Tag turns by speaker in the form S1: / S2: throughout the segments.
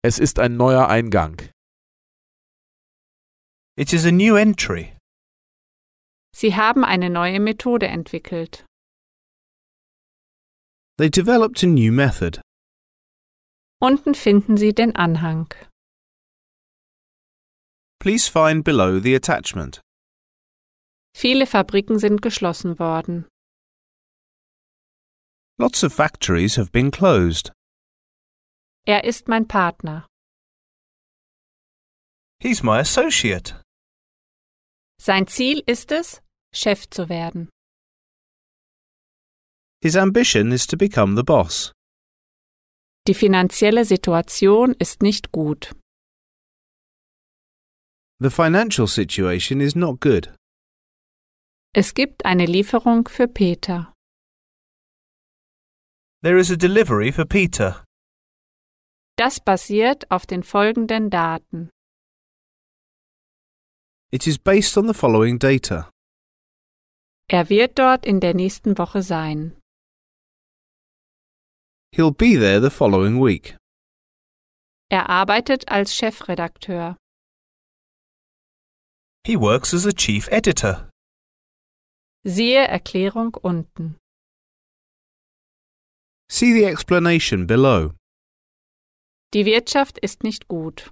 S1: Es ist ein neuer Eingang.
S2: It is a new entry.
S3: Sie haben eine neue Methode entwickelt.
S2: They developed a new method.
S3: Unten finden Sie den Anhang.
S2: Please find below the attachment.
S3: Viele Fabriken sind geschlossen worden.
S2: Lots of factories have been closed.
S3: Er ist mein Partner.
S2: He's my associate.
S3: Sein Ziel ist es, Chef zu werden.
S2: His ambition is to become the boss.
S3: Die finanzielle Situation ist nicht gut.
S2: The financial situation is not good.
S3: Es gibt eine Lieferung für Peter.
S2: There is a delivery for Peter.
S3: Das basiert auf den folgenden Daten.
S2: It is based on the following data.
S3: Er wird dort in der nächsten Woche sein.
S2: He'll be there the following week.
S3: Er arbeitet als Chefredakteur.
S2: He works as a chief editor.
S3: Siehe Erklärung unten.
S2: See the explanation below.
S3: Die Wirtschaft ist nicht gut.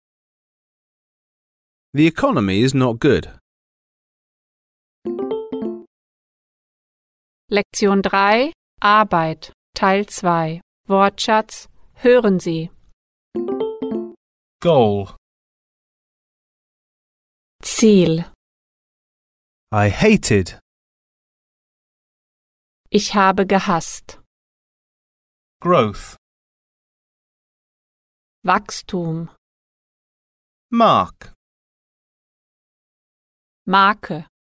S2: The economy is not good.
S3: Lektion 3 Arbeit Teil 2 Wortschatz Hören Sie.
S2: Goal.
S3: Ziel.
S2: I hated.
S3: Ich habe gehasst.
S2: Growth.
S3: Wachstum.
S2: Mark.
S3: Marke.